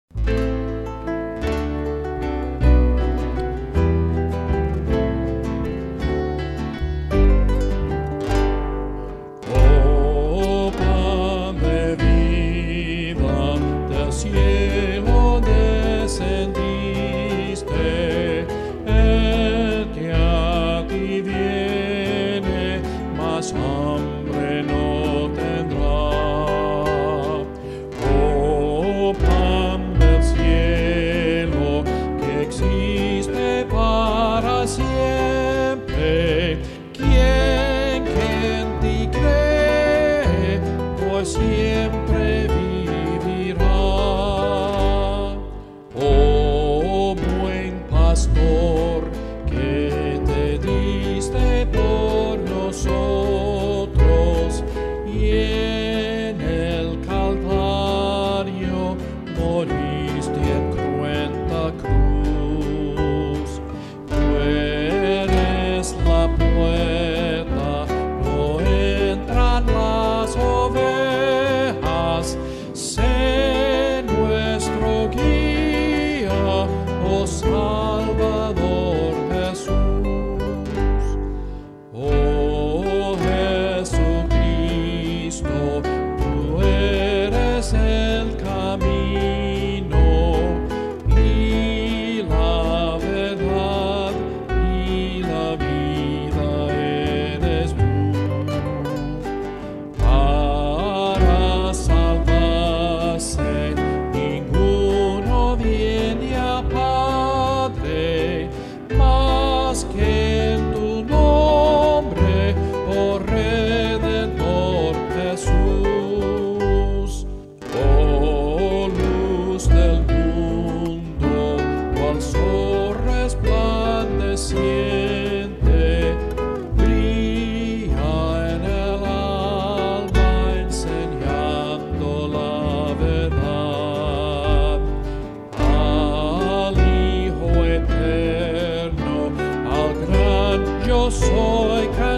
Oh, pan de vida, del cielo descendiste, el que a ti viene, más hambre no tendrá. Oh, pan del cielo, que existe para siempre, quien en ti cree, por siempre vivirá. Oh, buen pastor, que te diste por nosotros, y en el Calvario moriste en cruenta cruz. Tú eres la puerta, no entran las ovejas. Sé nuestro guía, oh Salvador Jesús. Oh Jesucristo, tú eres el camino y la verdad y la vida eres tú. Para salvarse ninguno viene a Padre, más que en tu nombre, oh Redentor Jesús. Oh luz del mundo, cual sol resplandeciente, brilla en el alma enseñando la verdad. Al Hijo eterno, al gran yo soy